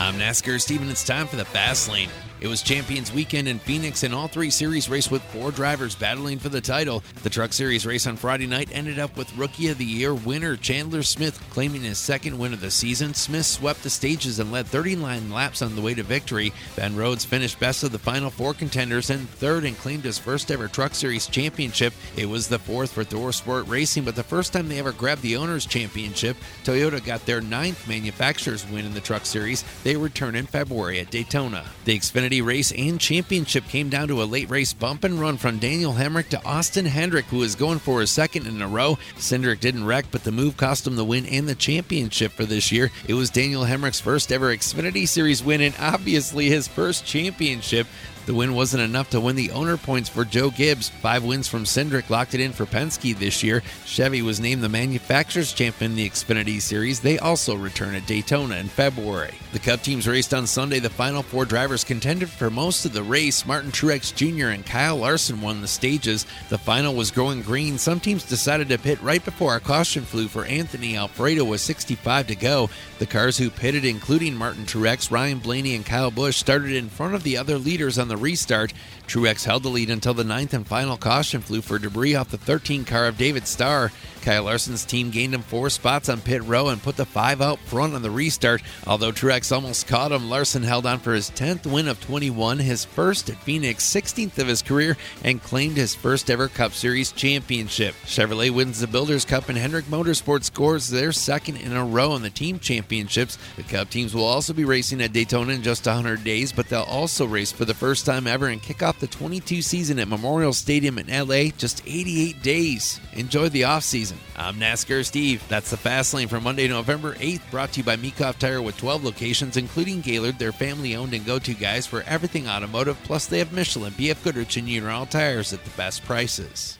I'm NASCAR Steven. It's time for the Fast Lane. It was Champions Weekend in Phoenix, and all three series raced with four drivers battling for the title. The Truck Series race on Friday night ended up with Rookie of the Year winner Chandler Smith claiming his second win of the season. Smith swept the stages and led 39 laps on the way to victory. Ben Rhodes finished best of the final four contenders and third and claimed his first ever Truck Series championship. It was the fourth for Thor Sport Racing, but the first time they ever grabbed the Owners' Championship. Toyota got their ninth manufacturer's win in the Truck Series. They return in February at Daytona. The Xfinity race and championship came down to a late race bump and run from Daniel Hemrick to Austin Hendrick, who is going for his second in a row. Cindric didn't wreck, but the move cost him the win and the championship for this year. It was Daniel Hemrick's first ever Xfinity Series win and obviously his first championship. The win wasn't enough to win the owner points for Joe Gibbs. 5 wins from Cindric locked it in for Penske this year. Chevy was named the manufacturer's champion in the Xfinity Series. They also return at Daytona in February. The Cup teams raced on Sunday. The final four drivers contended for most of the race. Martin Truex Jr. and Kyle Larson won the stages. The final was going green. Some teams decided to pit right before a caution flew for Anthony Alfredo with 65 to go. The cars who pitted, including Martin Truex, Ryan Blaney, and Kyle Busch, started in front of the other leaders on the restart. Truex held the lead until the ninth and final caution flew for debris off the 13 car of David Starr. Kyle Larson's team gained him 4 spots on pit row and put the 5 out front on the restart. Although Truex almost caught him, Larson held on for his 10th win of 21, his first at Phoenix, 16th of his career, and claimed his first ever Cup Series championship. Chevrolet wins the Builders Cup and Hendrick Motorsports scores their second in a row in the team championships. The Cup teams will also be racing at Daytona in just 100 days, but they'll also race for the first time ever and kick off the 22 season at Memorial Stadium in LA, just 88 days. Enjoy the off-season. I'm NASCAR Steve. That's the Fast Lane for Monday, November 8th, brought to you by Meekoff Tire with 12 locations, including Gaylord, their family-owned and go-to guys for everything automotive, plus they have Michelin, BF Goodrich, and Uniroyal tires at the best prices.